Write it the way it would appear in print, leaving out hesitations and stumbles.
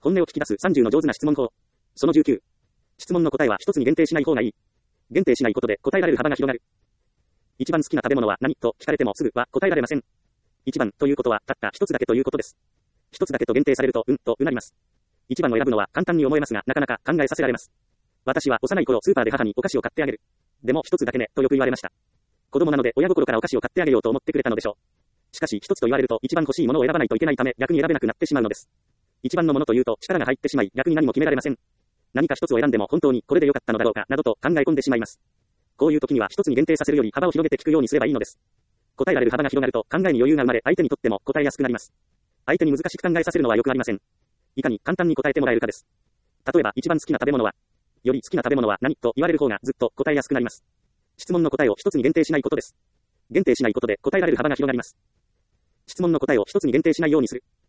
本音を聞き出す30の上手な質問法。その19。質問の答えは一つに限定しない方がいい。限定しないことで答えられる幅が広がる。一番好きな食べ物は何と聞かれてもすぐは答えられません。一番ということはたった一つだけということです。一つだけと限定されるととうなります。一番を選ぶのは簡単に思えますがなかなか考えさせられます。私は幼い頃スーパーで母にお菓子を買ってあげる。でも一つだけねとよく言われました。子供なので親心からお菓子を買ってあげようと思ってくれたのでしょう。しかし一つと言われると一番欲しいものを選ばないといけないため逆に選べなくなってしまうのです。一番のものというと力が入ってしまい逆に何も決められません。何か一つを選んでも本当にこれで良かったのだろうかなどと考え込んでしまいます。こういう時には一つに限定させるより幅を広げて聞くようにすればいいのです。答えられる幅が広がると考えに余裕が生まれ相手にとっても答えやすくなります。相手に難しく考えさせるのはよくありません。いかに簡単に答えてもらえるかです。例えば一番好きな食べ物はより好きな食べ物は何と言われる方がずっと答えやすくなります。質問の答えを一つに限定しないことです。限定しないことで答えられる幅が広がります。質問の答えを一つに限定しないようにする。